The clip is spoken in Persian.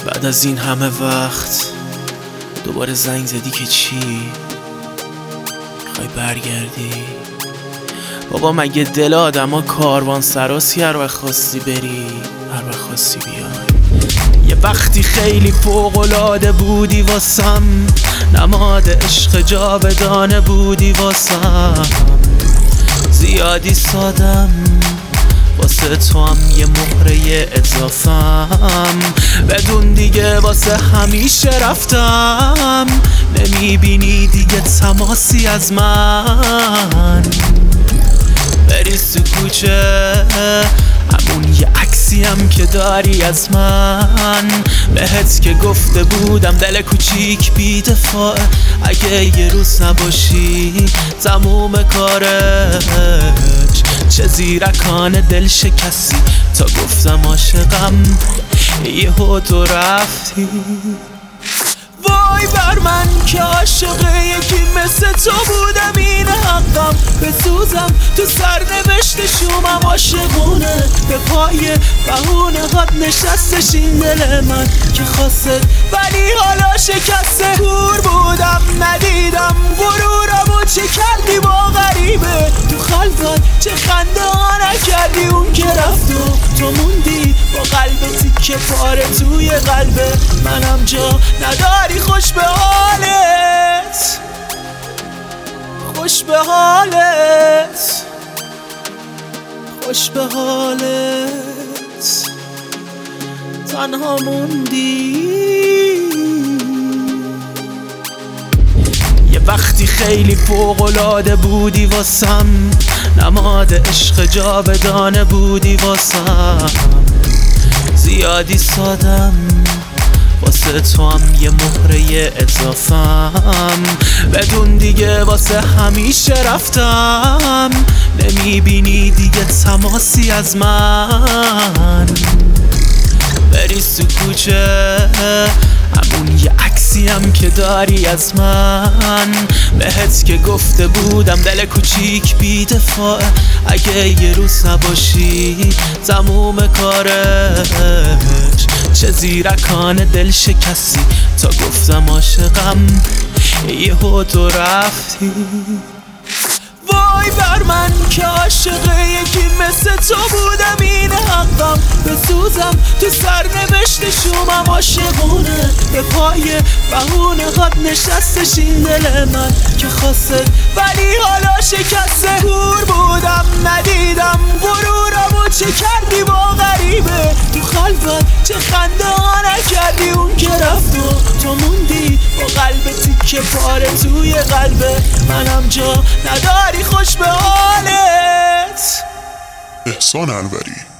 بعد از این همه وقت دوباره زنگ زدی که چی؟ میخوای برگردی؟ بابا مگه دل آدما کاروان سراسی هر وقت خواستی بری هر وقت خواستی بیای. یه وقتی خیلی فوق‌العاده بودی واسم، نماد عشق جاودانه بودی واسم. زیادی سادم واسه تو هم یه مهره اضافم، بدون دیگه واسه همیشه رفتم. نمیبینی دیگه تماسی از من، بری تو کوچه همون یه عکسی هم که داری از من. بهت که گفته بودم دل کوچیک بی دفاع، اگه یه روز نباشی تموم کارت. چه زیرکانه دل شکستی تا گفتم عاشقم، یهو تو رفتی. وای بر من که عاشق یکی مثل تو بودم، این حقم بسوزم تو سرنوشت شومم. عاشقونه به پای بهونه هات نشستش این دل من که خواست ولی حالا شکسته. کور بودم ندیدم غرورمو، چه کردی با غریبه تو خلوت، چه خنده ها نکردی اون که رفت و تو موندی با قلب تیکه پاره توی قلبه منم. جا نداری خوش به حالت، خوش به حالت، خوش به حالت. تنها موندی. یه وقتی خیلی فوق‌العاده بودی واسم، نماد عشق جاودانه بودی واسم. زیادی سادم واسه تو هم یه مهره اضافم، بدون دیگه واسه همیشه رفتم. نمیبینی دیگه تماسی از من، بری تو کوچه همون یه عکسی هم که داری از من. بهت که گفته بودم دل کوچیک بی دفاع، اگه یه روز نباشی تموم کارش. چه زیرکانه دل شکستی تا گفتم عاشقم، یهو تو رفتی. وای بر من که عاشق یکی مثل تو بودم، این حقم بسوزم تو سرنوشت شومم. عاشقونه به پای بهونه هات نشستش این دل من که خواست ولی حالا شکسته. کور بودم ندیدم غرورمو، چه کردی با غریبه تو خلوت، چه خنده ها نکردی اون که رفت و تو موندی با قلب تیکه پاره توی قلبه منم. جا نداری خوش به حالت. احسان انوری.